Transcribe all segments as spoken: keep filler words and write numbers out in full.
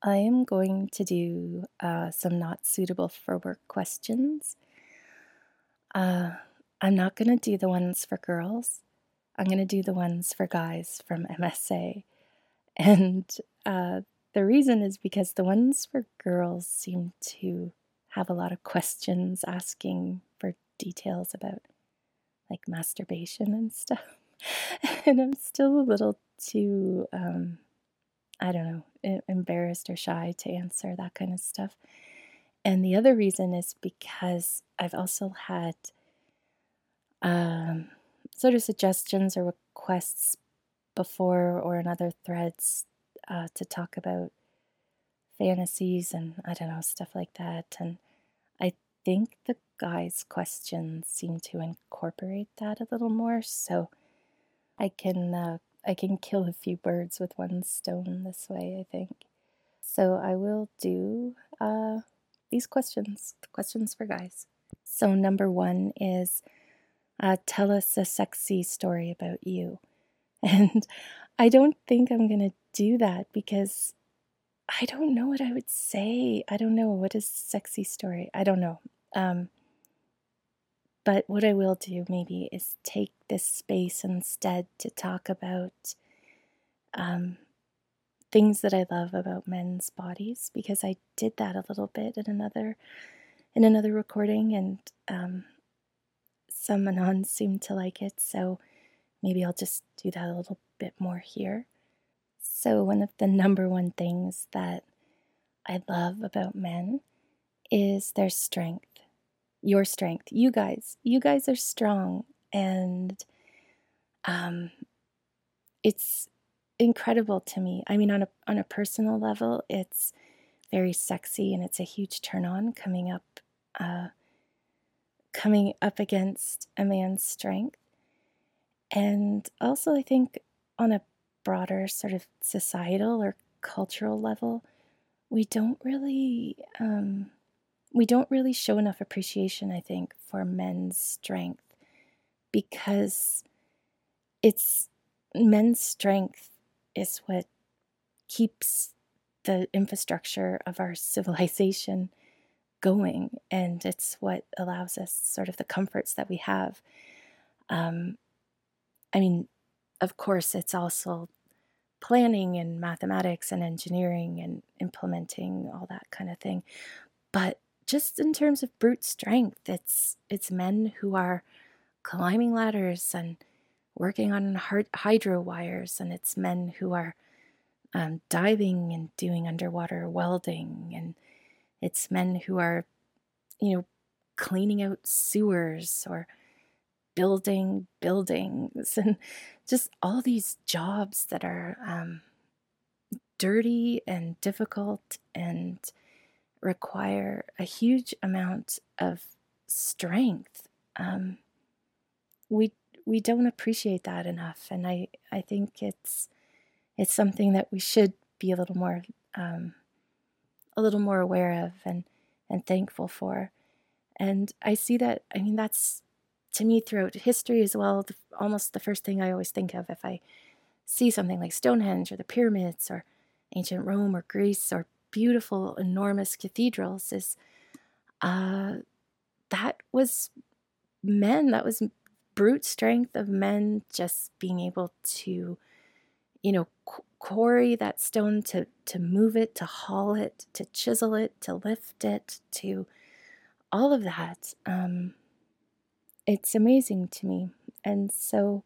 I am going to do uh, some not suitable for work questions. Uh, I'm not going to do the ones for girls. I'm going to do the ones for guys from M S A. And uh, the reason is because the ones for girls seem to have a lot of questions asking for details about like masturbation and stuff. And I'm still a little too, um, I don't know, e- embarrassed or shy to answer that kind of stuff. And the other reason is because I've also had um, sort of suggestions or requests before or in other threads uh, to talk about fantasies and I don't know, stuff like that. And I think the guys' questions seem to incorporate that a little more. So I can uh, I can kill a few birds with one stone this way, I think. So I will do uh, these questions, the questions for guys. So number one is uh, tell us a sexy story about you. And I don't think I'm going to do that because I don't know what I would say. I don't know. What is sexy story? I don't know. Um, but what I will do maybe is take this space instead to talk about um, things that I love about men's bodies because I did that a little bit in another in another recording and um, some anons seemed to like it, so maybe I'll just do that a little bit more here. So one of the number one things that I love about men is their strength. Your strength. You guys. You guys are strong and um it's incredible to me. I mean on a on a personal level, it's very sexy and it's a huge turn on coming up uh coming up against a man's strength. And also I think on a broader sort of societal or cultural level, we don't really um we don't really show enough appreciation, I think, for men's strength because it's men's strength is what keeps the infrastructure of our civilization going, and it's what allows us sort of the comforts that we have. Um, I mean, of course, it's also planning and mathematics and engineering and implementing all that kind of thing. But just in terms of brute strength, it's it's men who are climbing ladders and working on hydro wires, and it's men who are um, diving and doing underwater welding, and it's men who are, you know, cleaning out sewers or building buildings, and just all these jobs that are um, dirty and difficult and require a huge amount of strength. Um, we we don't appreciate that enough, and I I think it's it's something that we should be a little more um, a little more aware of and and thankful for. And I see that. I mean, that's to me throughout history as well. The, almost the first thing I always think of if I see something like Stonehenge or the pyramids or ancient Rome or Greece or beautiful, enormous cathedrals is uh, that was men. That was brute strength of men just being able to, you know, qu- quarry that stone, to to move it, to haul it, to chisel it, to lift it, to all of that. Um, it's amazing to me, and so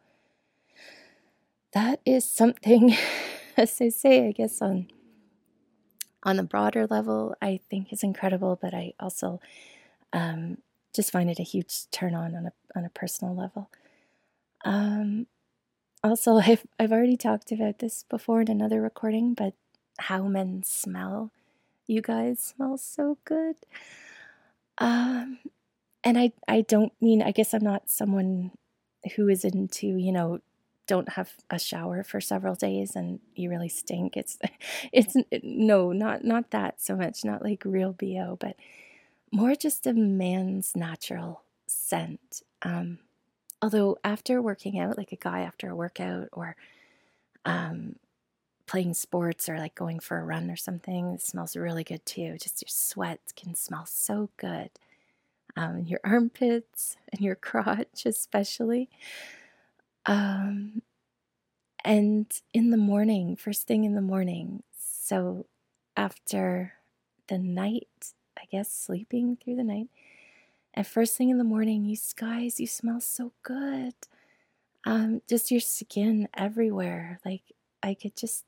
that is something, as I say, I guess on on the broader level, I think is incredible. But I also um, just find it a huge turn on on a on a personal level. Um, Also, I've I've already talked about this before in another recording, but how men smell. You guys smell so good. Um, and I I don't mean, I guess I'm not someone who is into, you know, don't have a shower for several days and you really stink. It's it's no, not not that so much, not like real B O, but more just a man's natural scent. Um, although after working out, like a guy after a workout or um playing sports or like going for a run or something, it smells really good too. Just your sweat can smell so good. Um, your armpits and your crotch, especially. Um, and in the morning, first thing in the morning, so after the night, I guess sleeping through the night, and first thing in the morning, you guys, you smell so good. Um, just your skin everywhere. Like I could just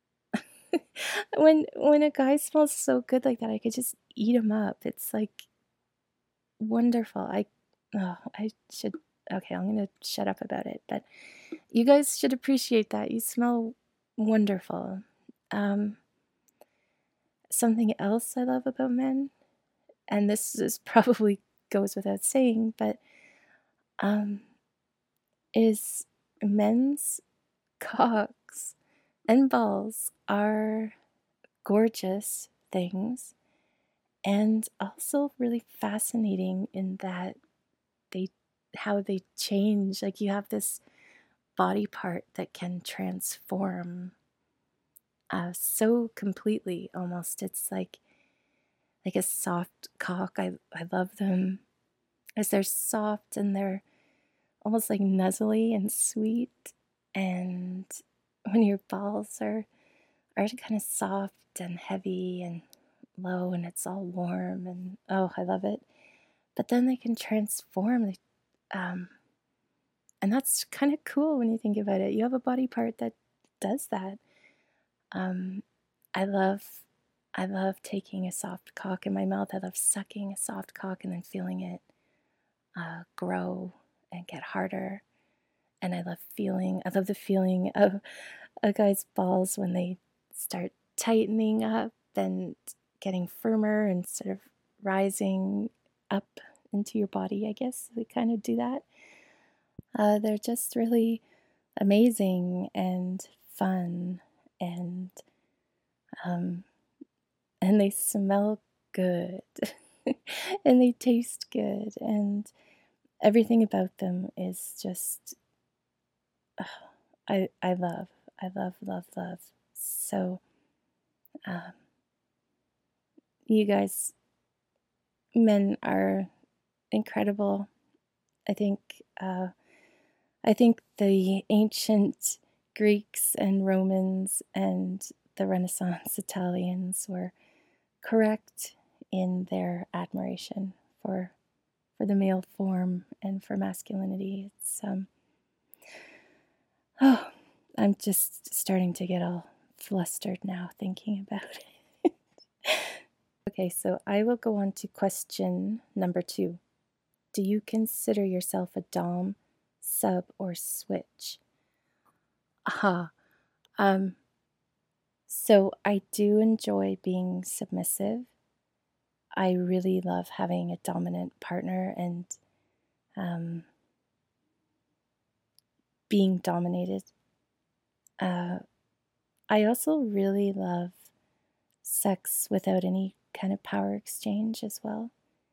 when when a guy smells so good like that, I could just eat him up. It's like wonderful. I oh, I should okay, I'm gonna shut up about it. But you guys should appreciate that. You smell wonderful. Um, something else I love about men, and this is probably goes without saying, but um, is men's cocks and balls are gorgeous things and also really fascinating in that they how they change. Like you have this body part that can transform uh, so completely almost. It's like like a soft cock. I I love them as they're soft and they're almost like nuzzly and sweet. And when your balls are are kind of soft and heavy and low and it's all warm and oh, I love it. But then they can transform. They, um, and that's kind of cool when you think about it. You have a body part that does that. Um, I love, I love taking a soft cock in my mouth. I love sucking a soft cock and then feeling it uh, grow and get harder. And I love feeling, I love the feeling of a guy's balls when they start tightening up and getting firmer and sort of rising up into your body, I guess. They kind of do that. Uh, they're just really amazing and fun and um, and they smell good and they taste good and everything about them is just uh, I I love I love love love so um, you guys men are incredible. I think uh, I think the ancient Greeks and Romans and the Renaissance Italians were correct in their admiration for for the male form and for masculinity. It's um oh, I'm just starting to get all flustered now thinking about it. Okay, so I will go on to question number two. Do you consider yourself a dom, sub, or switch? Aha. Um, so I do enjoy being submissive. I really love having a dominant partner and um, being dominated. Uh, I also really love sex without any kind of power exchange as well.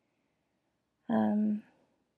Um,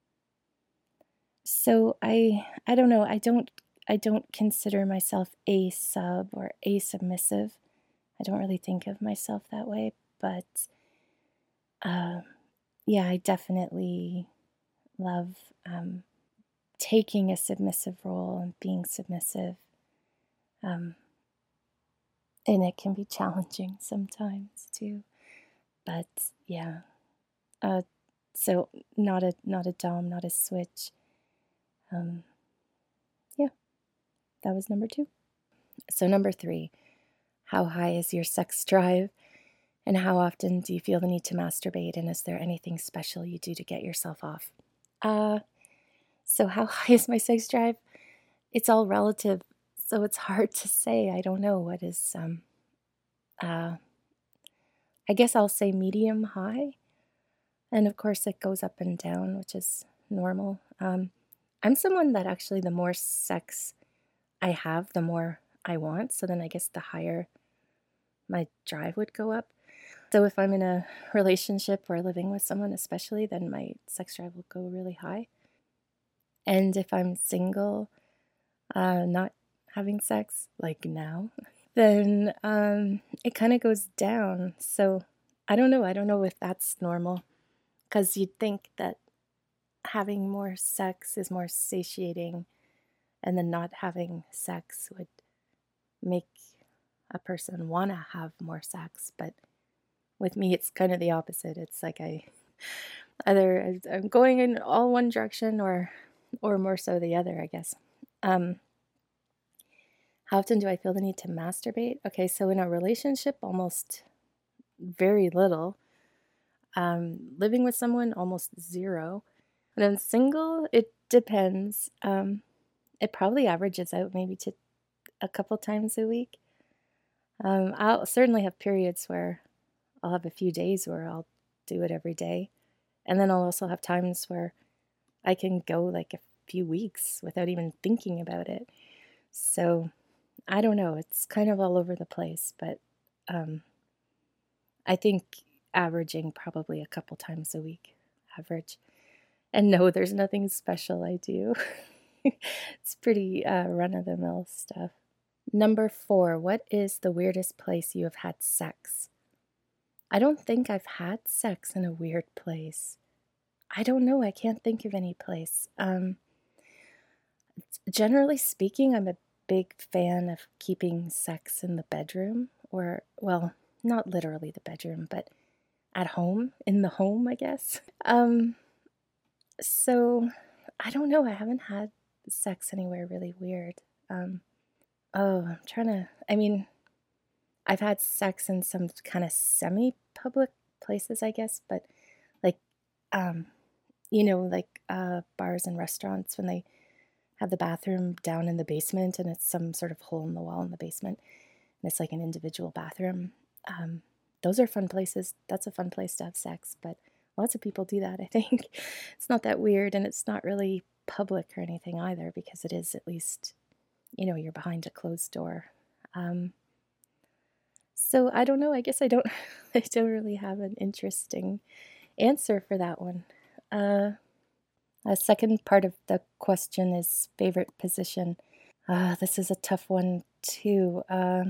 so I I don't know. I don't I don't consider myself a sub or a submissive. I don't really think of myself that way, but um, yeah, I definitely love um, taking a submissive role and being submissive. Um, and it can be challenging sometimes too. But yeah, uh, so not a not a dom, not a switch. Um, yeah, that was number two. So number three, how high is your sex drive, and how often do you feel the need to masturbate, and is there anything special you do to get yourself off? Uh, so how high is my sex drive? It's all relative, so it's hard to say. I don't know what is. Um, uh, I guess I'll say medium high. And of course, it goes up and down, which is normal. Um, I'm someone that actually, the more sex I have, the more I want. So then I guess the higher my drive would go up. So if I'm in a relationship or living with someone, especially, then my sex drive will go really high. And if I'm single, uh, not having sex, like now, then um, it kind of goes down. So I don't know. I don't know if that's normal, because you'd think that having more sex is more satiating, and then not having sex would make a person want to have more sex. But with me, it's kind of the opposite. It's like I either I'm going in all one direction or or more so the other, I guess. Um, how often do I feel the need to masturbate? Okay, so in a relationship, almost very little. Um, living with someone, almost zero. And then single, it depends. Um, it probably averages out maybe to a couple times a week. Um, I'll certainly have periods where I'll have a few days where I'll do it every day. And then I'll also have times where I can go like a few weeks without even thinking about it. So I don't know. It's kind of all over the place, but um, I think averaging probably a couple times a week, average. And no, there's nothing special I do. It's pretty uh, run of the mill stuff. Number four, what is the weirdest place you have had sex? I don't think I've had sex in a weird place. I don't know. I can't think of any place. Um, generally speaking, I'm a big fan of keeping sex in the bedroom, or, well, not literally the bedroom, but at home, in the home, I guess. Um, so I don't know. I haven't had sex anywhere really weird. Um, oh, I'm trying to, I mean, I've had sex in some kind of semi-public places, I guess, but like, um, you know, like uh, bars and restaurants when they have the bathroom down in the basement and it's some sort of hole in the wall in the basement and it's like an individual bathroom. Um, those are fun places. That's a fun place to have sex, but lots of people do that, I think. It's not that weird, and it's not really public or anything either, because it is at least, you know, you're behind a closed door. Um, so I don't know. I guess I don't I don't really have an interesting answer for that one. Uh, the second part of the question is favorite position. Uh, this is a tough one too. Uh,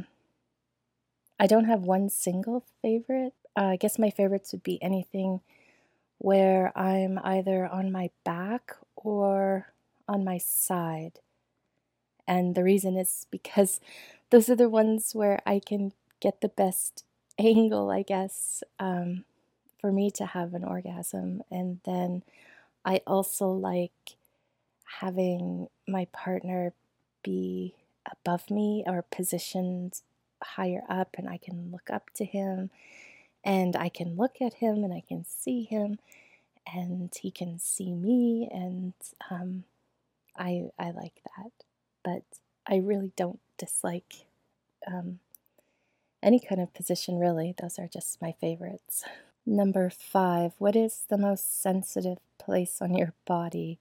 I don't have one single favorite. Uh, I guess my favorites would be anything where I'm either on my back or on my side. And the reason is because those are the ones where I can get the best angle, I guess, um, for me to have an orgasm. And then I also like having my partner be above me or positioned higher up, and I can look up to him and I can look at him and I can see him and he can see me, and um, I I like that. But I really don't dislike um, any kind of position, really. Those are just my favorites. Number five, what is the most sensitive place on your body?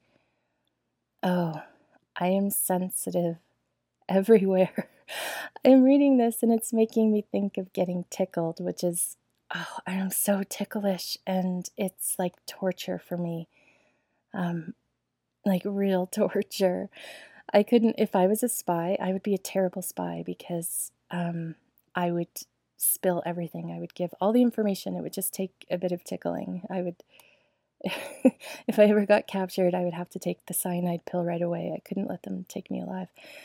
Oh, I am sensitive everywhere. I'm reading this and it's making me think of getting tickled, which is, oh, I am so ticklish, and it's like torture for me. Um, like real torture. I couldn't, if I was a spy, I would be a terrible spy, because um, I would spill everything. I would give all the information. It would just take a bit of tickling. I would, if I ever got captured, I would have to take the cyanide pill right away. I couldn't let them take me alive.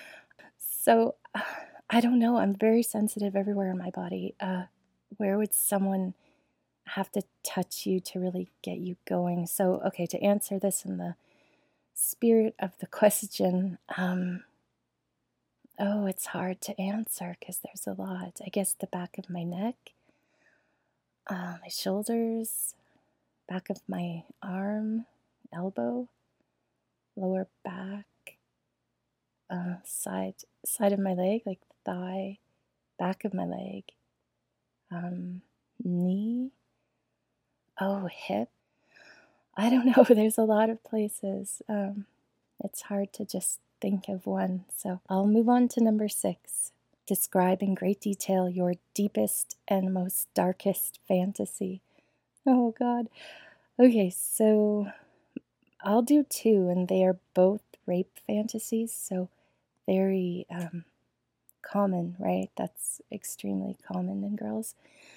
So uh, I don't know. I'm very sensitive everywhere in my body. Uh, where would someone have to touch you to really get you going? So, okay, to answer this in the spirit of the question, um, oh, it's hard to answer because there's a lot. I guess the back of my neck, uh, my shoulders, back of my arm, elbow, lower back, uh, side side of my leg, like the thigh, back of my leg, um, knee, oh, hip. I don't know. There's a lot of places. Um, it's hard to just think of one. So I'll move on to number six. Describe in great detail your deepest and most darkest fantasy. Oh, God. Okay, so I'll do two, and they are both rape fantasies, so very um, common, right? That's extremely common in girls.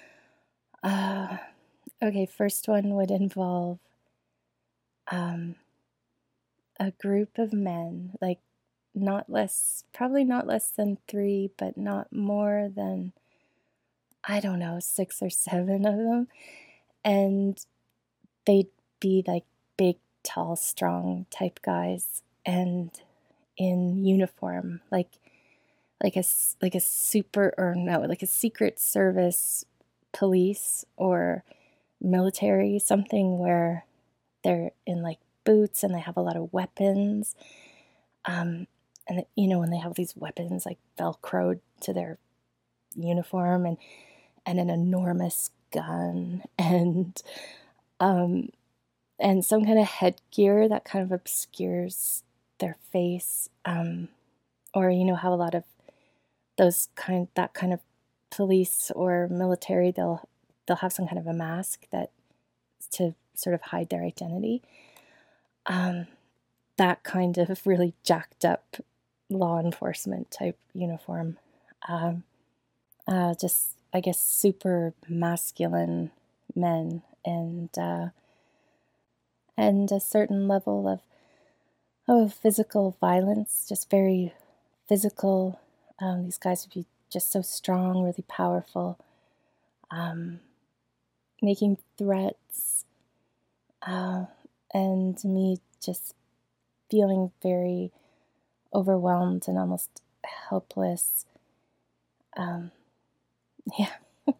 Uh, okay, first one would involve um, a group of men, like not less, probably not less than three, but not more than, I don't know, six or seven of them. And they'd be like big, tall, strong type guys and in uniform, like like a like a super or no, like a Secret Service police or military, something where they're in like boots and they have a lot of weapons. Um, and you know when they have these weapons like velcroed to their uniform and and an enormous gun and um and some kind of headgear that kind of obscures their face, um, or you know how a lot of those kind that kind of police or military they'll they'll have some kind of a mask that to sort of hide their identity. Um, that kind of really jacked up law enforcement type uniform. Um, uh, just I guess super masculine men and uh, and a certain level of of physical violence, just very physical. Um, these guys would be just so strong, really powerful, um, making threats, uh, and me just feeling very overwhelmed and almost helpless. Um, yeah.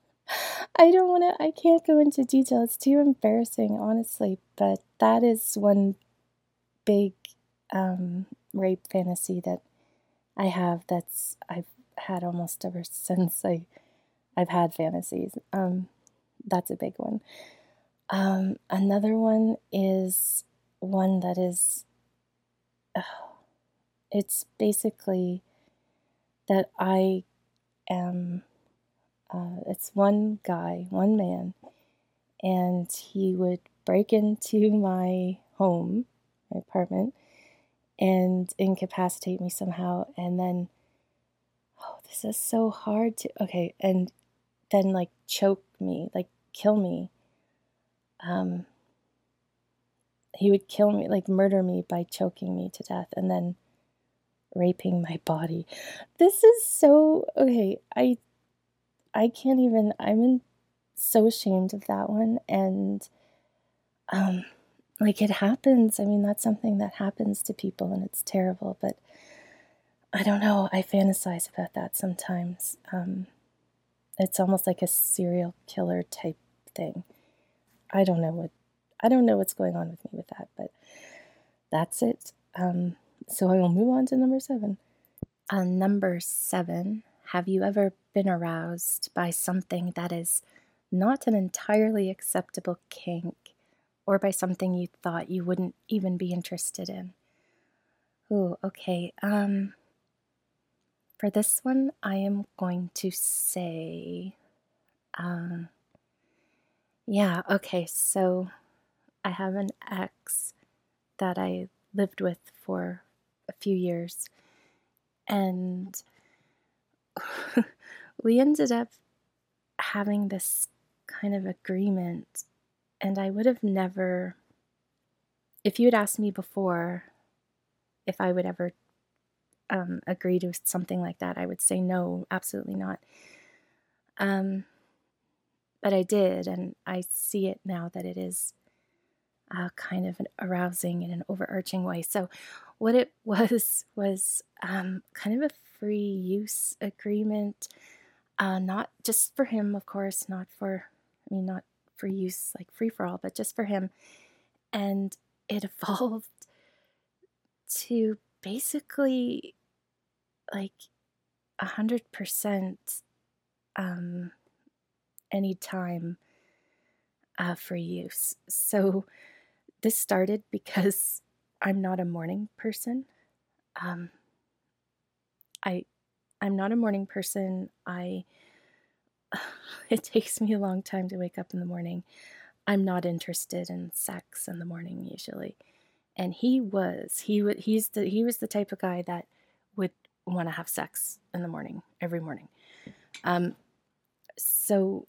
I don't want to, I can't go into detail. It's too embarrassing, honestly, but that is one big um, rape fantasy that I have that's I've had almost ever since I I've had fantasies. Um, that's a big one. Um, another one is one that is uh, it's basically that I am. Uh, it's one guy, one man, and he would break into my home, my apartment, and incapacitate me somehow, and then oh, this is so hard to okay, and then like choke me, like kill me. Um, he would kill me, like murder me by choking me to death, and then raping my body. This is so okay. I I can't even. I'm in, so ashamed of that one, and um, like it happens. I mean, that's something that happens to people, and it's terrible. But I don't know. I fantasize about that sometimes. Um, it's almost like a serial killer type thing. I don't know what. I don't know what's going on with me with that, but that's it. Um, so I will move on to number seven. Uh, number seven. Have you ever been aroused by something that is not an entirely acceptable kink, or by something you thought you wouldn't even be interested in? Ooh, okay. Um, for this one, I am going to say, um, yeah, okay. So I have an ex that I lived with for a few years, and we ended up having this kind of agreement, and I would have never, if you had asked me before if I would ever um, agree to something like that, I would say no, absolutely not. Um, but I did, and I see it now that it is uh, kind of an arousing in an overarching way. So, what it was was um, kind of a free use agreement, uh, not just for him, of course, not for, I mean, not for use like free for all, but just for him. And it evolved to basically like a hundred percent um, anytime uh, for use. So this started because I'm not a morning person. Um, I I'm not a morning person. I it takes me a long time to wake up in the morning. I'm not interested in sex in the morning usually. And he was he would he's the he was the type of guy that would want to have sex in the morning, every morning. Um, so,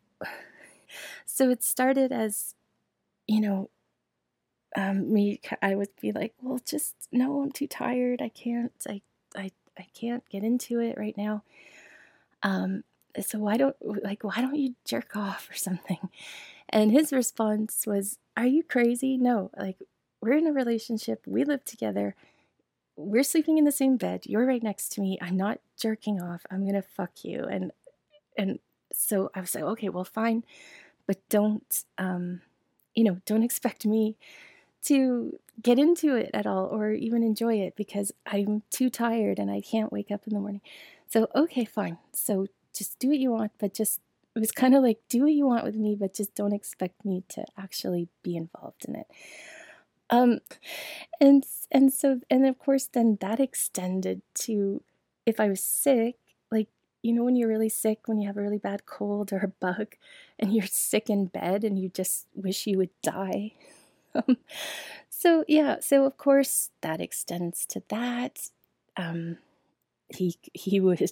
so it started as, you know, um, me, I would be like, well, just, no, I'm too tired. I can't, I, I, I can't get into it right now. Um, so why don't, like, why don't you jerk off or something? And his response was, are you crazy? No, like, we're in a relationship. We live together. We're sleeping in the same bed. You're right next to me. I'm not jerking off. I'm going to fuck you. And, and so I was like, okay, well, fine, but don't, um, you know, don't expect me to get into it at all or even enjoy it because I'm too tired and I can't wake up in the morning. So, okay, fine. So just do what you want, but just, it was kind of like, do what you want with me, but just don't expect me to actually be involved in it. Um, and, and so, and of course, then that extended to if I was sick, like, you know, when you're really sick, when you have a really bad cold or a bug and you're sick in bed and you just wish you would die. Um, so yeah, so of course that extends to that. Um, he he would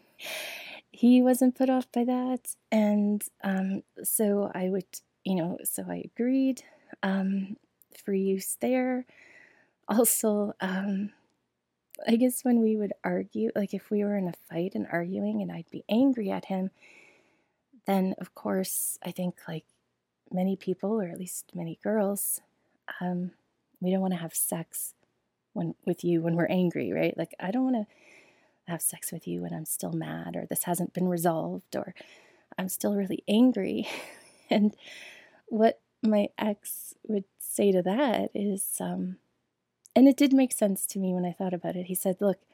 he wasn't put off by that, and um, so I would, you know, so I agreed um, for use there. Also, um, I guess when we would argue, like if we were in a fight and arguing, and I'd be angry at him, then of course I think like many people, or at least many girls, um, we don't want to have sex when with you when we're angry, right? Like I don't want to have sex with you when I'm still mad or this hasn't been resolved or I'm still really angry. And what my ex would say to that is, um, and it did make sense to me when I thought about it. He said, look,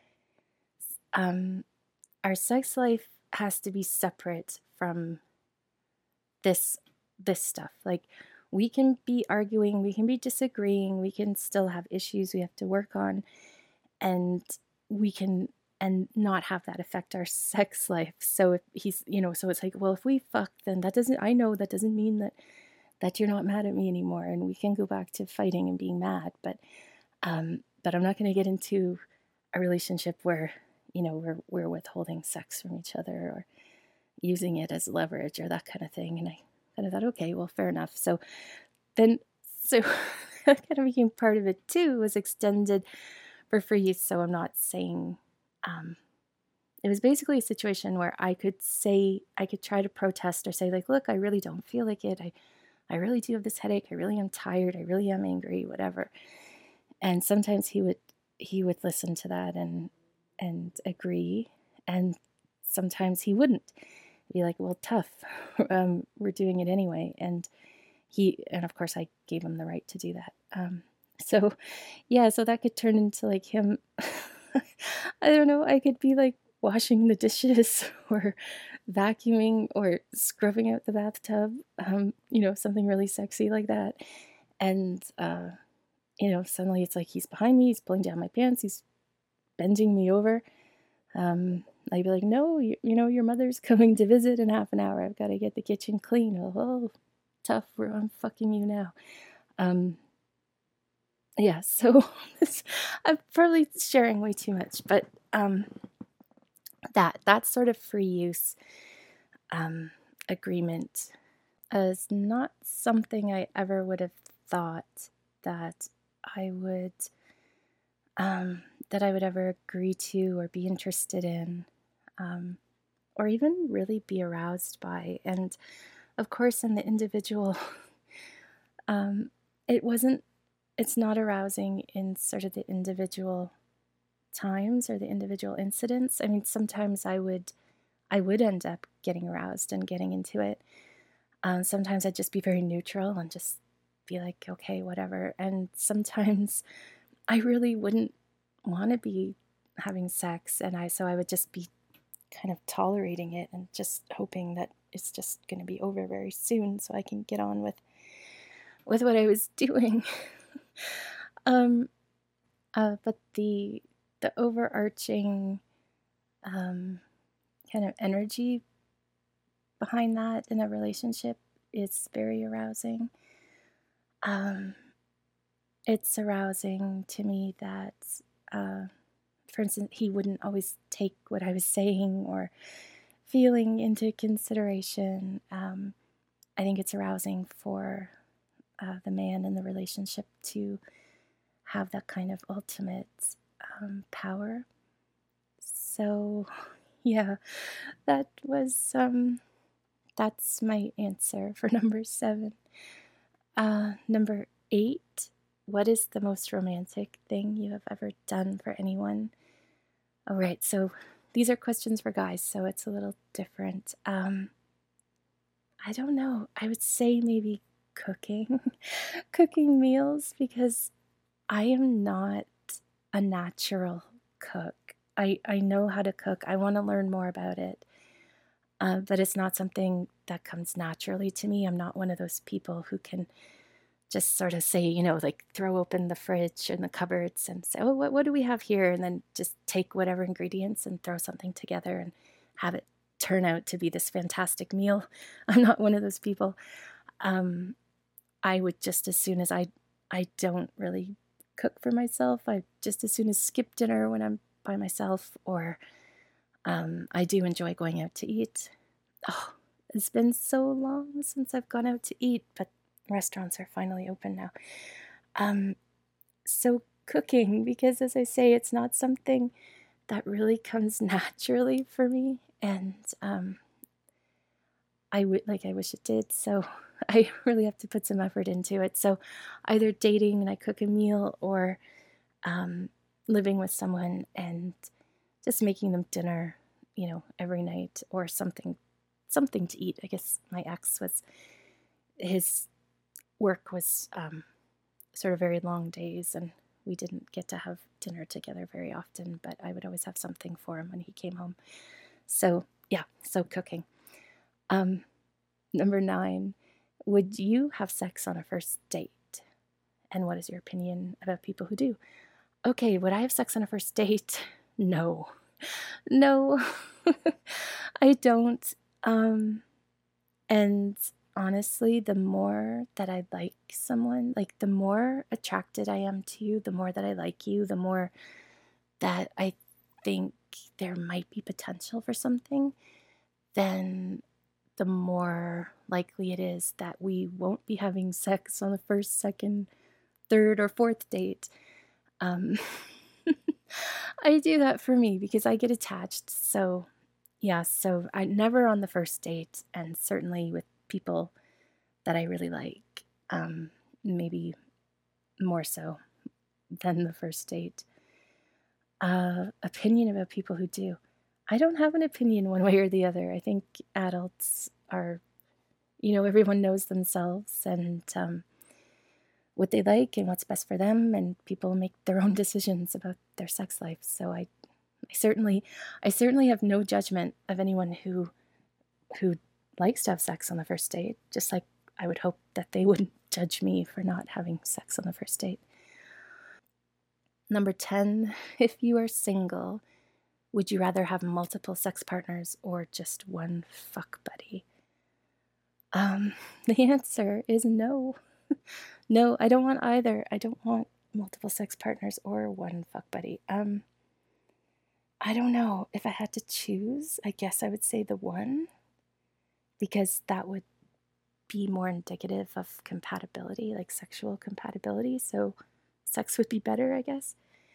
um, our sex life has to be separate from this this stuff. Like we can be arguing, we can be disagreeing, we can still have issues we have to work on, and we can and not have that affect our sex life. So if he's, you know, so it's like, well, if we fuck, then that doesn't, I know that doesn't mean that that you're not mad at me anymore, and we can go back to fighting and being mad. But um, but I'm not going to get into a relationship where, you know, we're we're withholding sex from each other or using it as leverage or that kind of thing. And I kind of thought, okay, well, fair enough. So then, so that kind of became part of it too, was extended for free use. So I'm not saying, um, it was basically a situation where I could say, I could try to protest or say like, look, I really don't feel like it. I, I really do have this headache. I really am tired. I really am angry, whatever. And sometimes he would, he would listen to that and, and agree. And sometimes he wouldn't. Be like, well, tough. Um, we're doing it anyway. And he, and of course I gave him the right to do that. Um, so yeah, so that could turn into like him, I don't know, I could be like washing the dishes or vacuuming or scrubbing out the bathtub, um, you know, something really sexy like that. And, uh, you know, suddenly it's like he's behind me, he's pulling down my pants, he's bending me over. Um, I'd be like, no, you, you know, your mother's coming to visit in half an hour. I've got to get the kitchen clean. Oh, oh tough. We're, I'm fucking you now. Um, yeah, so I'm probably sharing way too much, but um, that that sort of free use um, agreement is not something I ever would have thought that I would um, that I would ever agree to or be interested in. Um, or even really be aroused by. And of course, in the individual, um, it wasn't, it's not arousing in sort of the individual times or the individual incidents. I mean, sometimes I would, I would end up getting aroused and getting into it. Um, sometimes I'd just be very neutral and just be like, okay, whatever. And sometimes I really wouldn't want to be having sex. And I, so I would just be kind of tolerating it and just hoping that it's just going to be over very soon so I can get on with with what I was doing. um, uh, but the the overarching um, kind of energy behind that in a relationship is very arousing. Um, it's arousing to me that uh, for instance, he wouldn't always take what I was saying or feeling into consideration. Um, I think it's arousing for uh, the man in the relationship to have that kind of ultimate um, power. So, yeah, that was, um, that's my answer for number seven. Uh, number eight, what is the most romantic thing you have ever done for anyone? All right, so these are questions for guys, so it's a little different. Um, I don't know. I would say maybe cooking, cooking meals, because I am not a natural cook. I, I know how to cook. I want to learn more about it. Uh, but it's not something that comes naturally to me. I'm not one of those people who can just sort of say, you know, like throw open the fridge and the cupboards and say, oh, what, what do we have here? And then just take whatever ingredients and throw something together and have it turn out to be this fantastic meal. I'm not one of those people. Um, I would just as soon as I, I don't really cook for myself. I just as soon as skip dinner when I'm by myself, or um, I do enjoy going out to eat. Oh, it's been so long since I've gone out to eat, but restaurants are finally open now. Um, so cooking, because as I say, it's not something that really comes naturally for me, and um, I would like I wish it did. So I really have to put some effort into it. So either dating and I cook a meal, or um, living with someone and just making them dinner, you know, every night, or something, something to eat. I guess my ex was, his work was um, sort of very long days, and we didn't get to have dinner together very often, but I would always have something for him when he came home. So yeah, so cooking. Um, number nine, would you have sex on a first date? And what is your opinion about people who do? Okay, would I have sex on a first date? No. No, I don't. Um, and honestly, the more that I like someone, like the more attracted I am to you, the more that I like you, the more that I think there might be potential for something, then the more likely it is that we won't be having sex on the first, second, third, or fourth date. Um, I do that for me because I get attached. So, yeah, so I never on the first date, and certainly with people that I really like, um, maybe more so than the first date. Uh, opinion about people who do. I don't have an opinion one way or the other. I think adults are, you know, everyone knows themselves and um, what they like and what's best for them, and people make their own decisions about their sex life. So I, I certainly, I certainly have no judgment of anyone who, who likes to have sex on the first date. Just like I would hope that they wouldn't judge me for not having sex on the first date. Number ten, if you are single, would you rather have multiple sex partners or just one fuck buddy? Um, the answer is no. No, I don't want either. I don't want multiple sex partners or one fuck buddy. Um, I don't know. If I had to choose, I guess I would say the one, because that would be more indicative of compatibility, like sexual compatibility. So sex would be better, I guess.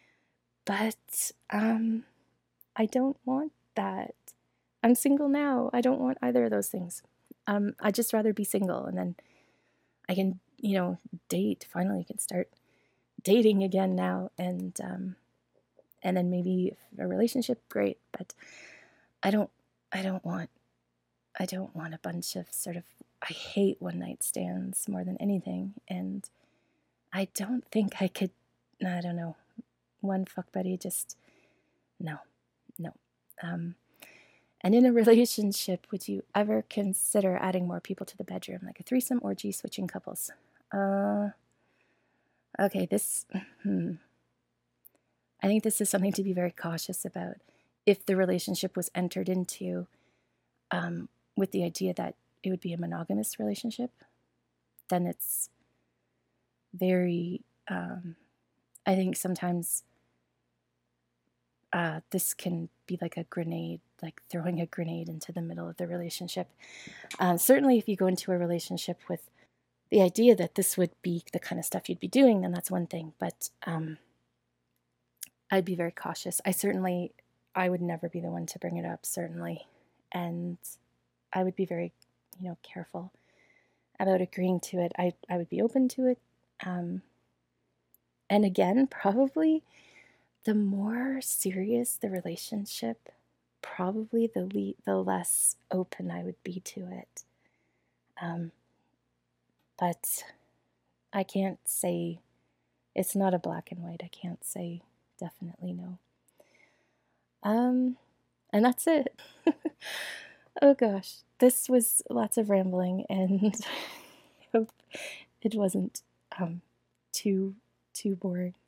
But um, I don't want that. I'm single now. I don't want either of those things. Um, I'd just rather be single, and then I can, you know, date. Finally, can start dating again now, and um, and then maybe a relationship. Great, but I don't. I don't want. I don't want a bunch of sort of. I hate one night stands more than anything, and I don't think I could. I don't know. One fuck buddy, just no, no. Um, And in a relationship, would you ever consider adding more people to the bedroom, like a threesome, orgy, switching couples? Uh, okay, this, hmm. I think this is something to be very cautious about. If the relationship was entered into um, with the idea that it would be a monogamous relationship, then it's very, um, I think sometimes uh, this can be like a grenade, like throwing a grenade into the middle of the relationship. Uh, certainly, if you go into a relationship with the idea that this would be the kind of stuff you'd be doing, then that's one thing. But um, I'd be very cautious. I certainly, I would never be the one to bring it up, certainly. And I would be very, you know, careful about agreeing to it. I, I would be open to it. Um, and again, probably the more serious the relationship, probably the le- the less open I would be to it. Um, but I can't say, it's not a black and white. I can't say definitely no. Um, and that's it. Oh gosh, this was lots of rambling, and I hope it wasn't um, too too boring.